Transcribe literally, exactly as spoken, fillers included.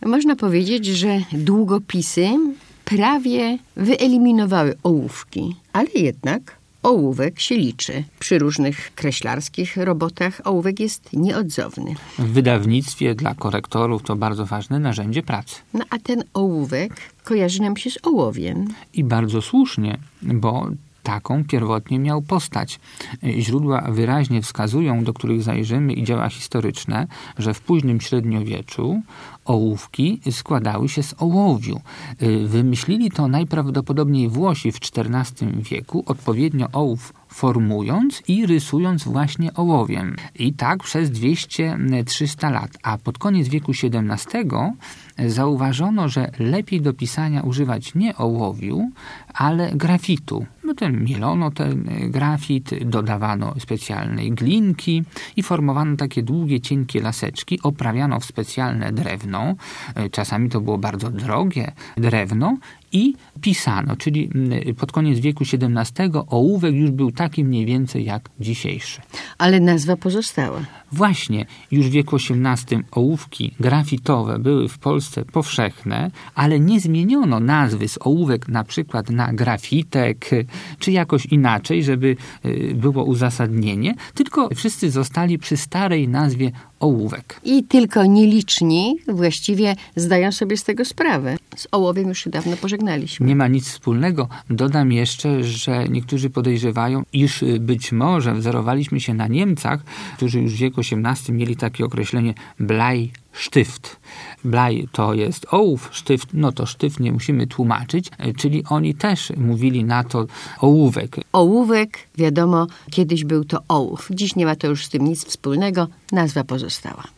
Można powiedzieć, że długopisy prawie wyeliminowały ołówki, ale jednak ołówek się liczy. Przy różnych kreślarskich robotach ołówek jest nieodzowny. W wydawnictwie dla korektorów to bardzo ważne narzędzie pracy. No a ten ołówek kojarzy nam się z ołowiem. I bardzo słusznie, bo taką pierwotnie miał postać. Źródła wyraźnie wskazują, do których zajrzymy, i dzieła historyczne, że w późnym średniowieczu ołówki składały się z ołowiu. Wymyślili to najprawdopodobniej Włosi w czternastym wieku, odpowiednio ołów formując i rysując właśnie ołowiem. I tak przez dwieście trzysta lat. A pod koniec wieku siedemnastego zauważono, że lepiej do pisania używać nie ołowiu, ale grafitu. No ten mielono ten grafit, dodawano specjalnej glinki i formowano takie długie, cienkie laseczki, oprawiano w specjalne drewno. Czasami to było bardzo drogie drewno i pisano, czyli pod koniec wieku siedemnastego ołówek już był taki mniej więcej jak dzisiejszy. Ale nazwa pozostała. Właśnie, już w wieku osiemnastym ołówki grafitowe były w Polsce powszechne, ale nie zmieniono nazwy z ołówek na przykład na grafitek, czy jakoś inaczej, żeby było uzasadnienie, tylko wszyscy zostali przy starej nazwie ołówek. I tylko nieliczni właściwie zdają sobie z tego sprawę. Z ołowiem już się dawno pożegnaliśmy. Nie ma nic wspólnego. Dodam jeszcze, że niektórzy podejrzewają, iż być może wzorowaliśmy się na Niemcach, którzy już w wieku osiemnastym mieli takie określenie Bleistift. Blaj to jest ołów, sztyft, no to sztyft nie musimy tłumaczyć, czyli oni też mówili na to ołówek. Ołówek, wiadomo, kiedyś był to ołów. Dziś nie ma to już z tym nic wspólnego, nazwa pozostała.